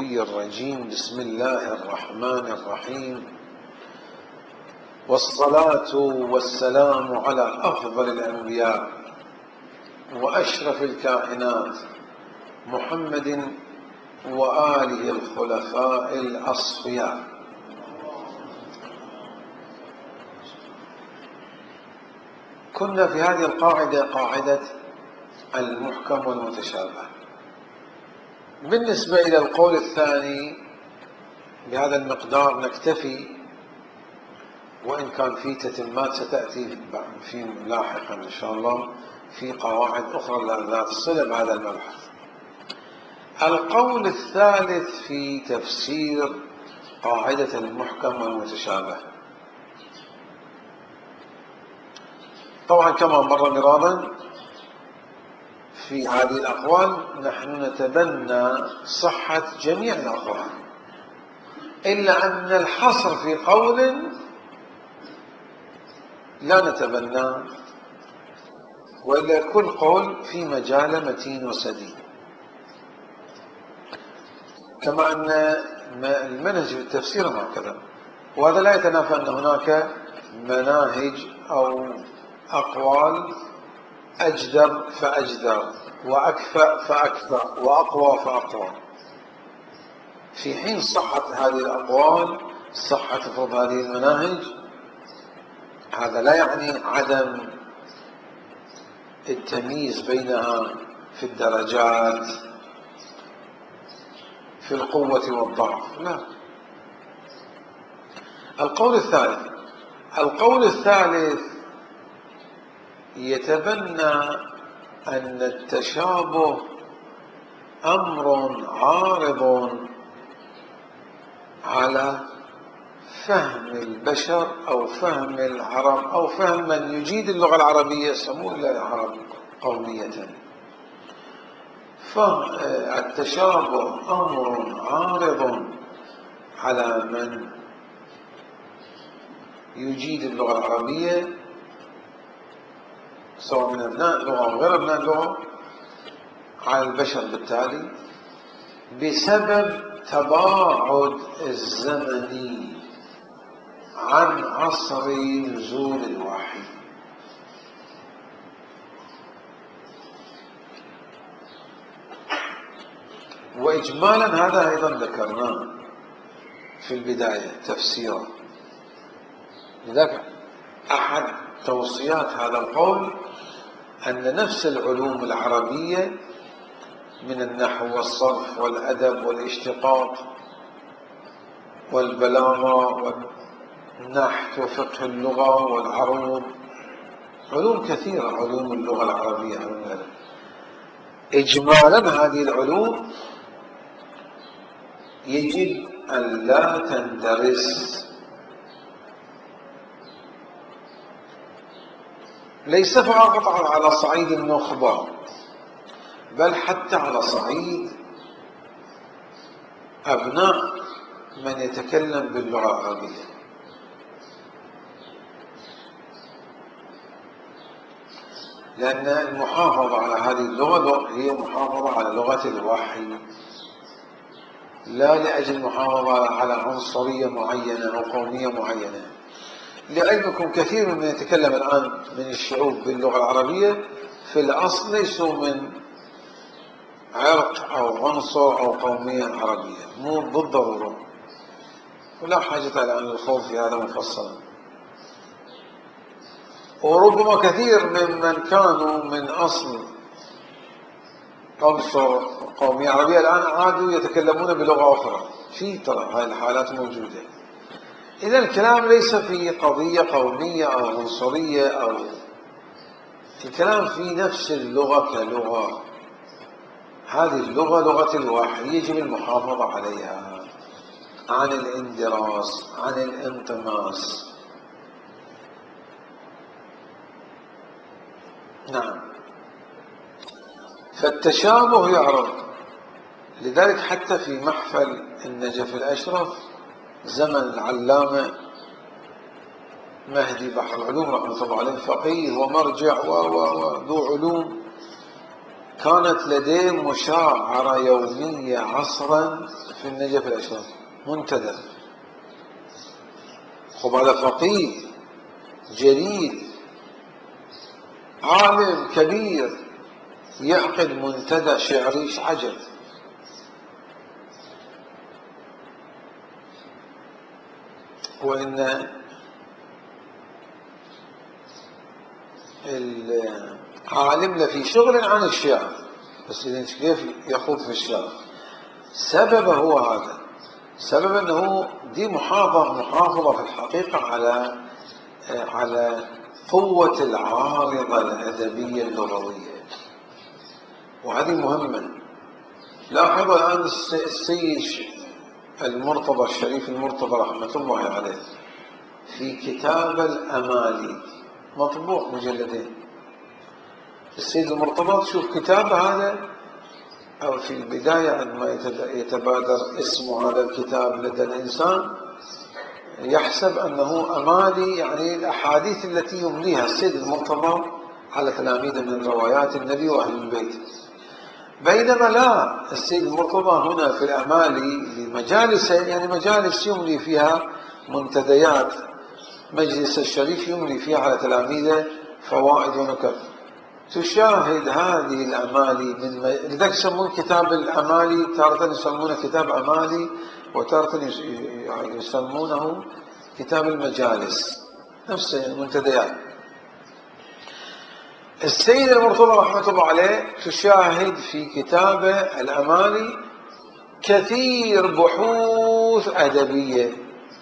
الغوي الرجيم. بسم الله الرحمن الرحيم، والصلاة والسلام على أفضل الأنبياء وأشرف الكائنات محمد وآله الخلفاء الأصفياء. كنا في هذه القاعدة، قاعدة المحكم والمتشابه. بالنسبة إلى القول الثاني بهذا المقدار نكتفي، وإن كان في تتمات ستأتي في لاحقا إن شاء الله في قواعد أخرى ذات صلة بهذا المبحث. القول الثالث في تفسير قاعدة المحكم والمتشابه. طبعا كما مر مرارا في هذه الأقوال نحن نتبنى صحة جميع الأقوال، إلا أن الحصر في قول لا نتبنى، وإلا كل قول في مجال متين وسديد. كما أن المنهج في التفسير هكذا، وهذا لا يتنافى أن هناك مناهج أو أقوال أجدر فأجدر، وأكفأ فأكفأ، وأقوى فأقوى، في حين صحة هذه الأقوال، صحة فرض هذه المناهج، هذا لا يعني عدم التمييز بينها في الدرجات، في القوة والضعف، لا. القول الثالث يتبنى أن التشابه أمر عارض على فهم البشر أو فهم العرب أو فهم من يجيد اللغة العربية، يسمون العرب قومية. فالتشابه أمر عارض على من يجيد اللغة العربية، سواء من أبناء اللغة أو غير أبناء اللغة، على البشر بالتالي، بسبب تباعد الزمني عن عصر نزول الوحي. وإجمالا هذا أيضا ذكرناه في البداية تفسيرا. لذلك أحد توصيات هذا القول أن نفس العلوم العربية من النحو والصرف والأدب والاشتقاق والبلاغة والنحت وفقه اللغة والعروض، علوم كثيرة، علوم اللغة العربية، علوم الأدب، إجمالا هذه العلوم يجب أن لا تندرس، ليس فقط على صعيد النخبة، بل حتى على صعيد أبناء من يتكلم باللغة العربية. لأن المحافظة على هذه اللغة هي محافظة على لغة الوحي، لا لأجل محافظة على عنصرية معينة أو قومية معينة. لعلمكم كثير من يتكلم الآن من الشعوب باللغة العربية في الأصل ليسوا من عرق أو عنصر أو قومية عربية، مو بالضرورة، ولا حاجة إلى أن الخوض في هذا مفصلا. وربما كثير ممن كانوا من أصل عنصر قومية عربية الآن عادوا يتكلمون بلغة أخرى، في ترى هاي الحالات موجودة. إذا الكلام ليس في قضية قومية أو عنصرية، أو الكلام في نفس اللغة كلغة. هذه اللغة لغة الوحي، يجب المحافظة عليها عن الاندراس، عن الانطماس. نعم، فالتشابه يعرض. لذلك حتى في محفل النجف الأشرف زمن العلامة مهدي بحر العلوم رحمة الله عليه، فقيه ومرجع وذو علوم، كانت لديه مشاعرة يومية عصرا في النجف الأشرف منتدى. خب هذا فقيه جليل عالم كبير يعقد منتدى شعري، عجب. وإن العالم لفي شغل عن الشعر، بس كيف يخوض في الشعر؟ سببه هو هذا، سبب أنه دي محافظة في الحقيقة على قوة العارضة الأدبية اللغوية، وهذه مهمة. لاحظوا الآن السيد المرتضى الشريف المرتضى رحمة الله عليه في كتاب الأمالي مطبوع مجلدين. السيد المرتضى تشوف كتاب هذا، أو في البداية عندما يتبادر اسم هذا الكتاب لدى الإنسان يحسب أنه أمالي، يعني الأحاديث التي يمليها السيد المرتضى على تلاميذه من روايات النبي وأهل البيت. بينما لا، السيد المرتضى هنا في الأمالي لمجالس، يعني مجالس يملي فيها منتديات، مجلس الشريف يملي فيها على تلاميذه فوائد ونكت. تشاهد هذه الأمالي لذلك يسمون كتاب الأمالي، تارة يسمونه كتاب أمالي وتارة يسمونه كتاب المجالس، نفس المنتديات. السيد المرتضى رحمة الله عليه تشاهد في كتابه الأمالي كثير بحوث أدبية.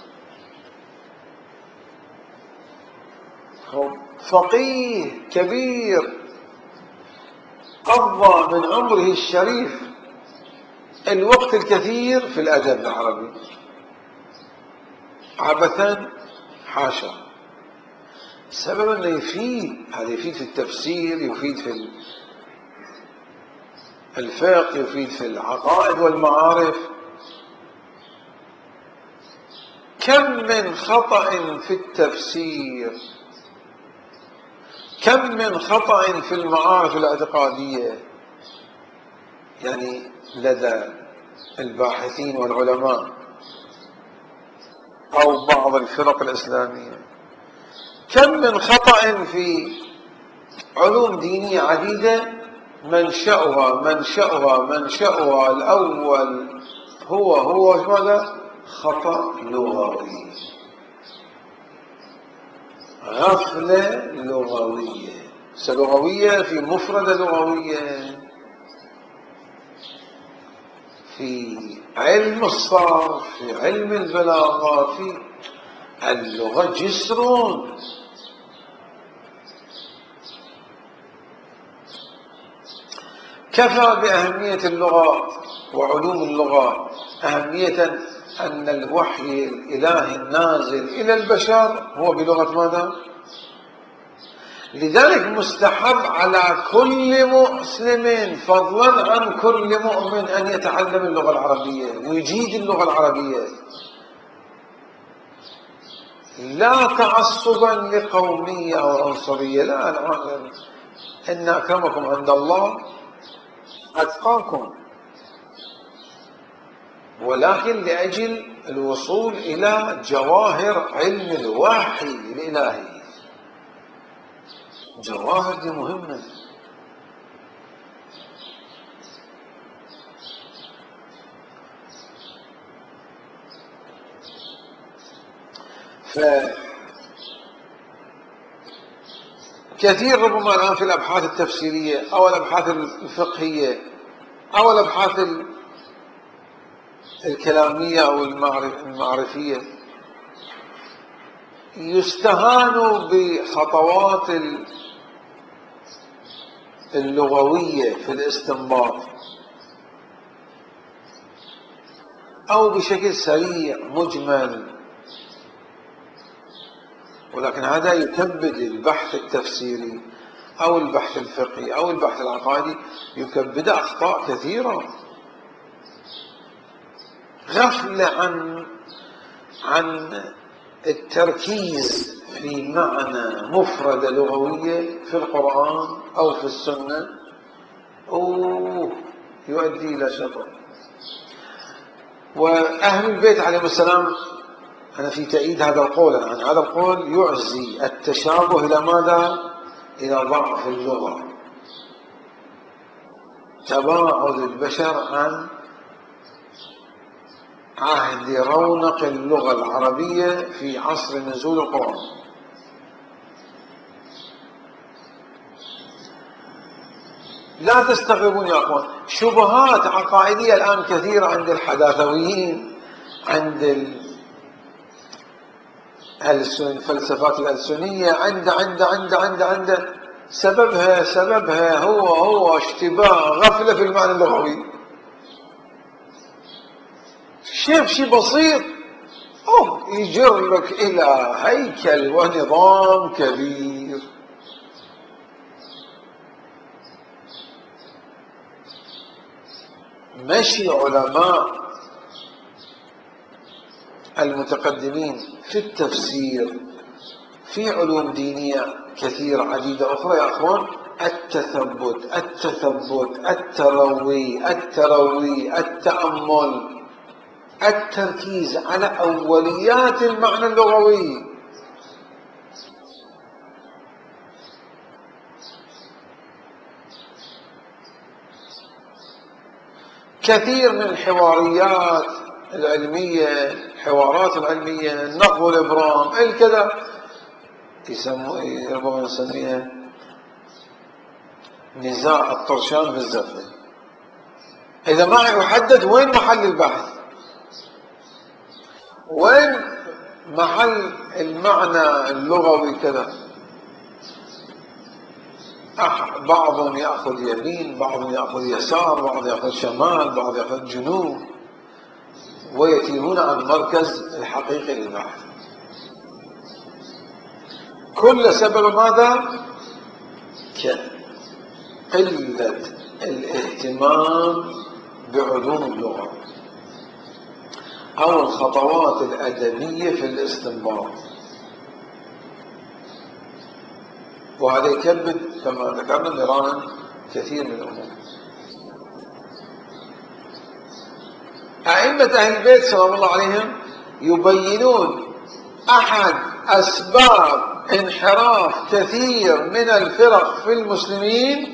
فقيه كبير قضى من عمره الشريف الوقت الكثير في الأدب العربي عبثا؟ حاشا. السبب أنه يفيد، هذا يفيد في التفسير، يفيد في الفقه، يفيد في العقائد والمعارف. كم من خطأ في التفسير، كم من خطأ في المعارف الاعتقادية، يعني لدى الباحثين والعلماء أو بعض الفرق الإسلامية. كم من خطأ في علوم دينية عديدة منشأها الأول هو ماذا؟ خطأ لغوي، غفلة لغوية، لغوية في مفردة لغوية، في علم الصرف، في علم البلاغة، في اللغة جسر. كفى بأهمية اللغة وعلوم اللغة أهمية أن الوحي الإلهي النازل إلى البشر هو بلغة ماذا؟ لذلك مستحب على كل مسلم فضلا عن كل مؤمن أن يتعلم اللغة العربية ويجيد اللغة العربية، لا تعصبا لقومية أو عنصرية، لا، إن أكرمكم عند الله أتقاكم، ولكن لأجل الوصول إلى جواهر علم الوحي الإلهي. جواهر دي مهمة. فكثير ربما الآن في الأبحاث التفسيرية أو الأبحاث الفقهية أو الأبحاث الكلامية أو المعرفية يستهان بخطوات اللغوية في الاستنباط أو بشكل سريع مجمل، ولكن هذا يكبد البحث التفسيري أو البحث الفقهي أو البحث العقائدي، يكبد أخطاء كثيرة، غفلة عن التركيز في معنى مفردة لغوية في القرآن أو في السنة يؤدي إلى شطط. وأهل البيت عليهم السلام، أنا في تأييد هذا القول، عن هذا القول يعزي التشابه إلى ماذا؟ إلى ضعف اللغة، تباعد البشر عن عهد رونق اللغة العربية في عصر نزول القرآن. لا تستغربون يا أخوان، شبهات عقائدية الآن كثيرة عند الحداثويين، عند الفلسفات الألسنية، عند سببها هو اشتباه غفلة في المعنى اللغوي. شيء بسيط يجر لك إلى هيكل ونظام كبير. مشي علماء المتقدمين في التفسير في علوم دينية كثيرة عديدة أخرى يا أخوان، التثبت التروي التأمل، التركيز على أوليات المعنى اللغوي. كثير من الحواريات العلمية، الحوارات العلمية، النقد والإبرام، الكذا، ربما نسميها نزاع الطرشان بالزفة. إذا ما يحدد وين محل البحث، وين محل المعنى اللغوي كذا، بعضهم يأخذ يمين، بعضهم يأخذ يسار، بعض يأخذ شمال، بعض يأخذ جنوب، ويتيهون عن مركز الحقيقي للبحث. كل سبب ماذا؟ قلة الاهتمام بعلوم اللغة أو الخطوات الأدبية في الاستنباط، وهذا يكبد كما ذكرنا نيران كثير من الأمور. أئمة أهل البيت سلام الله عليهم يبينون أحد أسباب انحراف كثير من الفرق في المسلمين،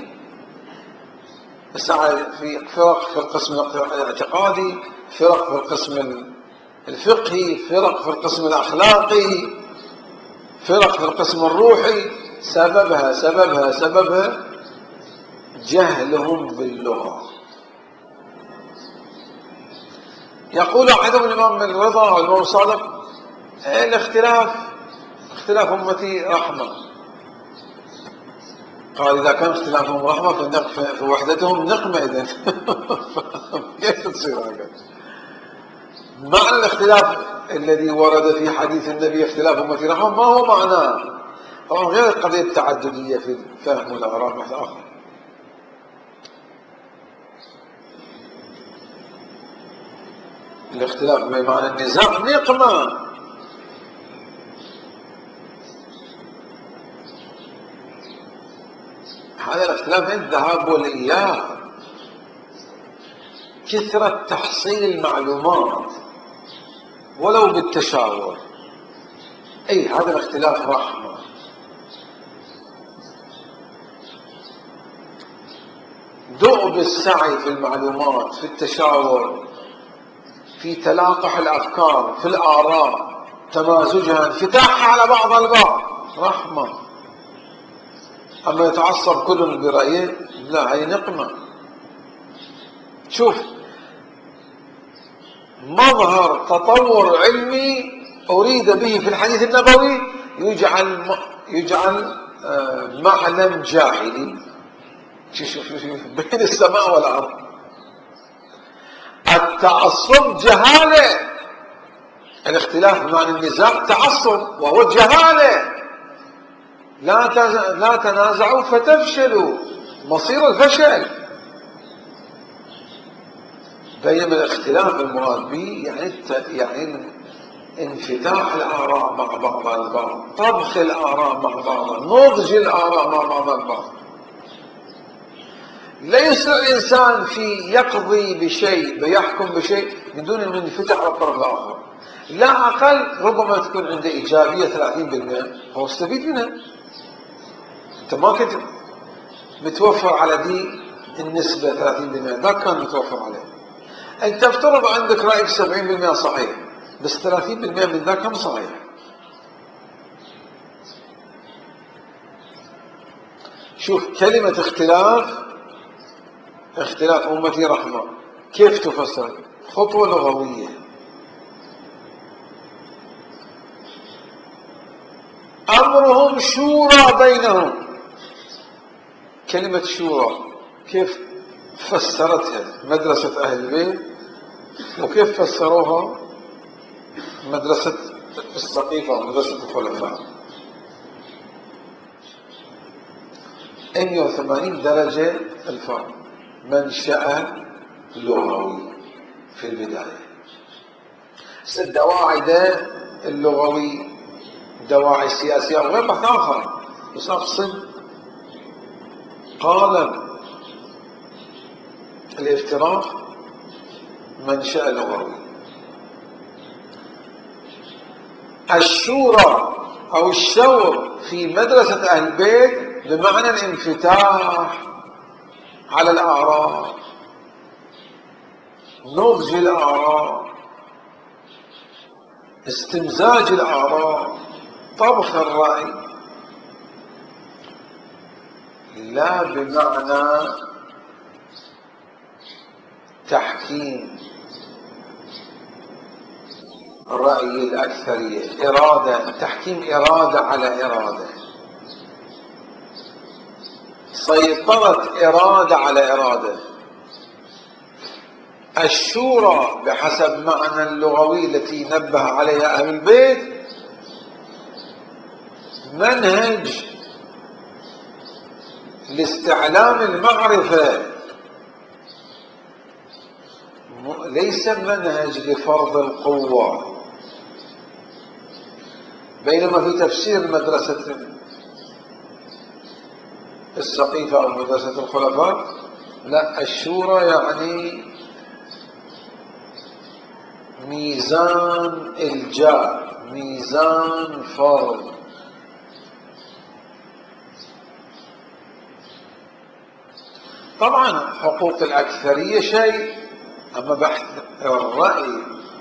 في فرق في القسم الاعتقادي، فرق في القسم الفقهي، فرق في القسم الأخلاقي، فرق في القسم الروحي. سببها جهلهم باللغة. يقول أحدهم الإمام الرضا والإمام الصادق: اختلاف أمتي رحمة. قال: إذا كان اختلافهم رحمة في وحدتهم نقمة إذن. كيف تصير هكذا؟ معنى الاختلاف الذي ورد في حديث النبي اختلاف أمتي رحمة ما هو معناه؟ طبعا غير القضية التعددية في فهم الأعراب مثل آخر. الاختلاف بمعنى النزاع نقمة. هذا الاختلاف الذهاب والإياب، كثرة تحصيل المعلومات ولو بالتشاور. هذا الاختلاف رحمة. دؤب السعي في المعلومات، في التشاور، في تلاقح الأفكار، في الآراء، تمازجها، انفتاحها على بعضها البعض، رحمة. أما يتعصب كل برأيه، لا، هي نقمة. شوف، مظهر تطور علمي أريد به في الحديث النبوي يجعل معلم جاهلي. شوف بين السماء والأرض. التعصب جهالة، الاختلاف بمعنى النزاع تعصب وهو جهالة. لا تنازعوا فتفشلوا، مصير الفشل. بينما الاختلاف المراد به يعني انفتاح الآراء مع بعضها البعض، طبخ الآراء مع بعضها، نضج الآراء مع بعضها البعض. لا يسرع الإنسان في يقضي بشيء ويحكم بشيء من دون أن ينفتح على الطرف الآخر. لا أقل ربما تكون عنده إيجابية 30%، هو استفيد منها. أنت ما كنت متوفر على دي النسبة 30%، ذاك كان متوفر عليه. أنت افترض عندك رأيك 70% صحيح، بس 30% من ذاك هم صحيح. شوف كلمة اختلاف أمتي رحمة كيف تفسر؟ خطوة لغوية. أمرهم شورى بينهم. كلمة شورى كيف فسرتها مدرسة أهل البيت، وكيف فسروها مدرسة السقيفة ومدرسة الخلفاء؟ 180 درجة الفرق. منشأ لغوي في البداية. الدواعي ده اللغوي دواعي سياسية وغير بحث آخر، بس أقصد قالب الافتراق منشأ لغوي. الشورى أو الشور في مدرسة أهل البيت بمعنى الانفتاح على الآراء، نضج الآراء، استمزاج الآراء، طبخ الرأي، لا بمعنى تحكيم رأي الأكثرية، إرادة، تحكيم إرادة على إرادة، سيطرة إرادة على إرادة. الشورى بحسب معنى اللغوي التي نبه عليها أهل البيت منهج لاستعلام المعرفة، ليس منهج لفرض القوة. بينما في تفسير مدرسة السقيفة أو مدرسة الخلفاء لا، الشورى يعني ميزان الجاء، ميزان فرض. طبعا حقوق الأكثرية شيء، أما بحث الرأي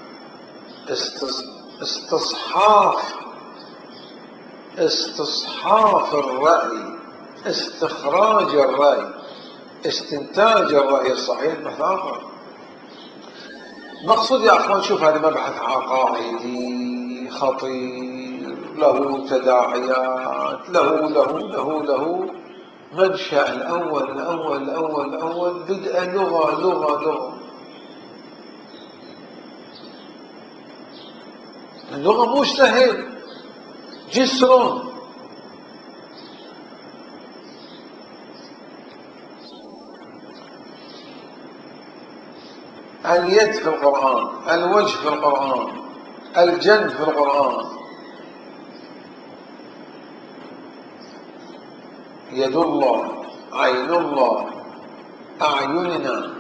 استصحاف الرأي، استخراج الرأي، استنتاج الرأي الصحيح بحث آخر. مقصود يا أخوان، شوف هذا مبحث عقائدي خطير، له تداعيات، له منشأ الأول بدء لغة. اللغة مش سهل، جسر. اليد في القرآن، الوجه في القرآن، الجنب في القرآن. يد الله، عين الله، أعيننا،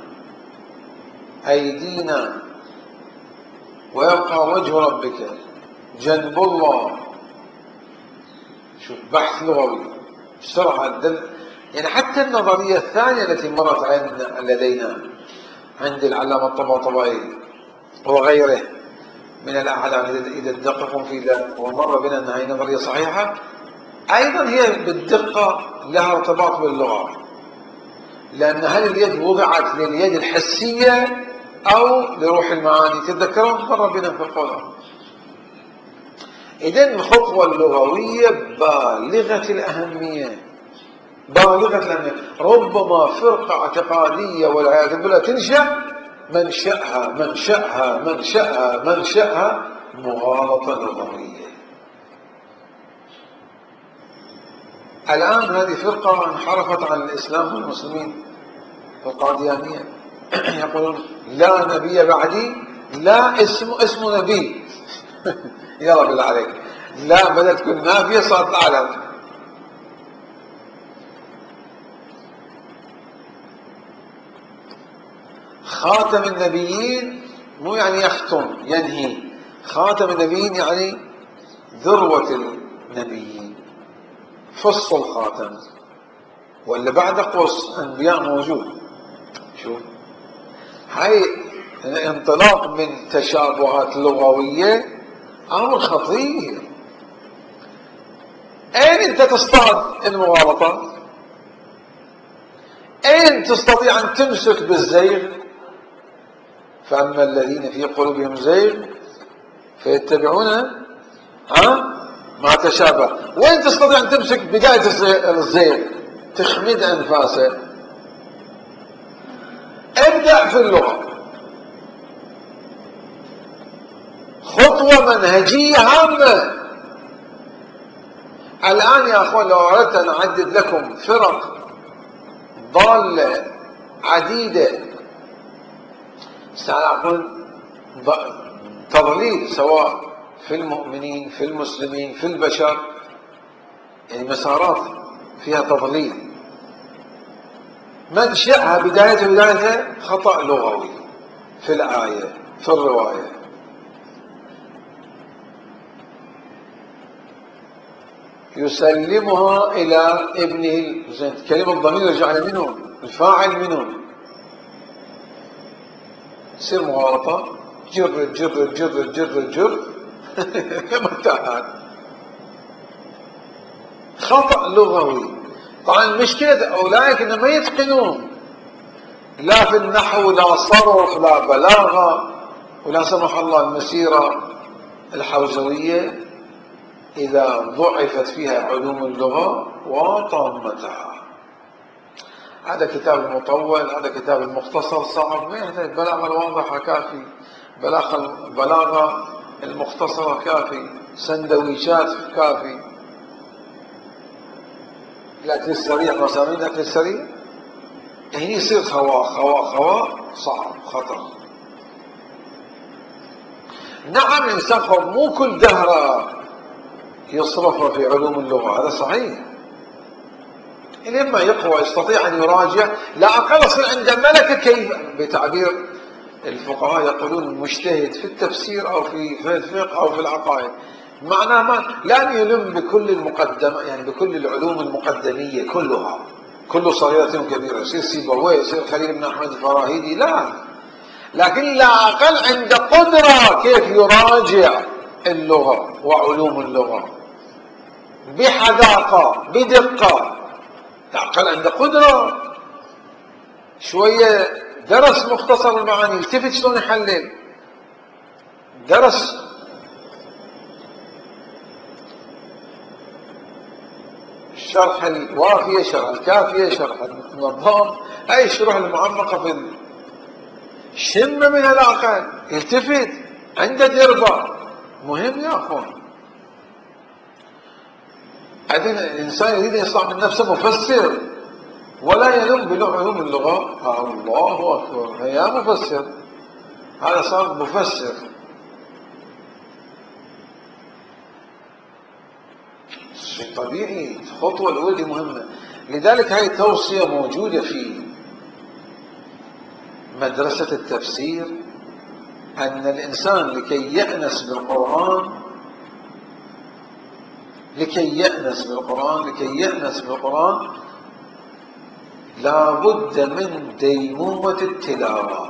أيدينا، ويبقى وجه ربك، جنب الله. شوف بحث لغوي بسرعة يعني حتى النظرية الثانية التي مرت لدينا عند العلامة الطباطبائي وغيره من الأعلام إذا تدققون في ذلك، ومر بنا أنها هي نظرية صحيحة، أيضا هي بالدقة لها ارتباط باللغة، لأن هل اليد وضعت لليد الحسية أو لروح المعاني؟ تتذكرون مر بنا في القرآن. إذن الخطوة اللغوية بالغة الأهمية. ربما فرقة اعتقادية والعياذ بالله تنشأ منشأها مغالطة لغوية. الآن هذه فرقة انحرفت عن الإسلام والمسلمين، القاديانية، يقولون لا نبي بعدي، لا اسمه نبي. يلا بالله عليك، لا بدل تكون نافية صارت أعلم. خاتم النبيين مو يعني يختم ينهي، خاتم النبيين يعني ذروة النبيين، فص الخاتم، واللي بعد قوس أنبياء موجود. شوف هاي الانطلاق من تشابهات لغوية أمر خطير. أين أنت تصطاد المغالطة؟ أين تستطيع أن تمسك بالزيغ؟ فأما الذين في قلوبهم زيغ فيتبعون ما تشابه. وين تستطيع أن تمسك بداية الزيغ تخمد أنفاسه؟ ابدأ في اللغة، خطوة منهجية هامة. الآن يا أخوان لو أردت أن أعدد لكم فرق ضالة عديدة سأقول تضليل، سواء في المؤمنين في المسلمين في البشر، يعني مسارات فيها تضليل منشأها بداية خطأ لغوي في الآية في الرواية. يسلمها إلى ابنه، كلمة الضمير يرجع منه، الفاعل منه، تصير مغالطة، جر جر جر جر جر كما تعال، خطأ لغوي. طبعا المشكلة أولئك إنهم ما يتقنون لا في النحو لا صرف لا بلاغة، ولا سمح الله المسيرة الحوزوية إذا ضعفت فيها علوم اللغة وطامتها. هذا كتاب المطول، هذا كتاب المختصر صعب، ما يحتاج بلاغة الواضحة كافي، بلاغة المختصرة كافي، سندويشات كافي. الأكل السريع مسامين الأكل السريع هنا يصير خواء صعب خطر. نعم الإنسان مو كل دهره يصرفها في علوم اللغة، هذا صحيح، لما يقوى يستطيع أن يراجع، لا أقل يصير عنده ملكة كيف، بتعبير الفقهاء يقولون مجتهد في التفسير أو في الفقه أو في العقائد، معناه ما لن يلم بكل المقدمة، يعني بكل العلوم المقدمية كلها، كل صغيرة وكبيرة، يصير سيبويه يصير خليل بن أحمد الفراهيدي، لا، لكن لا أقل عنده قدرة كيف يراجع اللغة وعلوم اللغة بحذاقة بدقة، العقل عنده قدرة، شوية درس مختصر المعاني، التفت شلون يحلل، درس شرح الوافية شرح الكافية شرح النظام، هاي الشروح المعمقة في شم من العقل، التفت عنده دربة، مهم يا أخوان. بعدين الإنسان يريد أن يصنع من نفسه مفسر ولا يلم بعلوم اللغة، الله أكبر، يا مفسر، هذا صار مفسر. شيء طبيعي، الخطوة الأولى مهمة. لذلك هاي التوصية موجودة في مدرسة التفسير، أن الإنسان لكي يأنس بالقرآن لا بد من ديمومة التلاوة.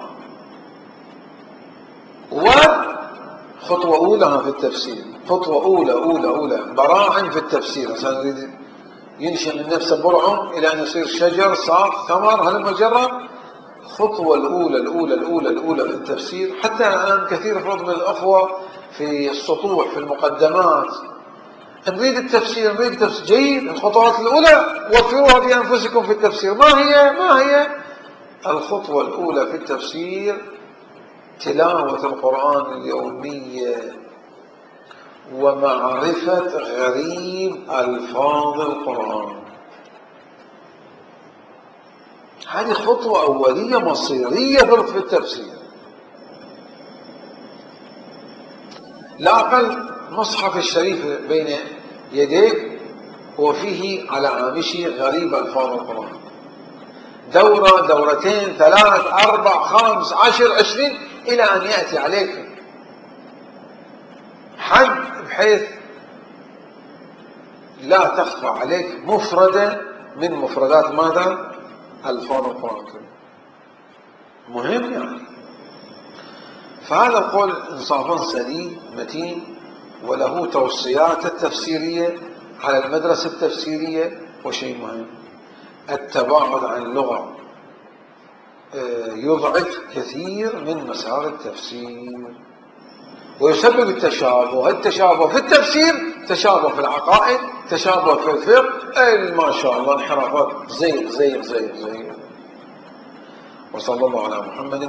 وخطوة أولى في التفسير، خطوة أولى براعم في التفسير، عشان يريد ينشئ من نفسه برعم إلى أن يصير شجر ساق ثمر هلم جرة. خطوة الأولى في التفسير. حتى الآن كثير من الأخوة في السطوح في المقدمات نريد التفسير جيد، الخطوات الأولى وفروها بأنفسكم في التفسير. ما هي الخطوة الأولى في التفسير؟ تلاوة القرآن اليومية ومعرفة غريب ألفاظ القرآن. هذه خطوة أولية مصيرية في التفسير. لا أقل مصحف الشريف بين يديك وفيه على هامشه غريب ألفاظ القرآن، دورة، دورتين، 3، 4، 5، 10، 20، إلى أن يأتي عليك حد بحيث لا تخفى عليك مفردة من مفردات ماذا؟ ألفاظ القرآن الكريم. مهم يعني. فهذا القول إنصافا سديد متين، وله توصيات التفسيرية على المدرسة التفسيرية. وشيء مهم، التباعد عن اللغة يضعف كثير من مسار التفسير ويسبب التشابه. التشابه في التفسير، تشابه في العقائد، تشابه في الفقه، ما شاء الله انحرافات زيغ زيغ زيغ زيغ. وصلى الله على محمد.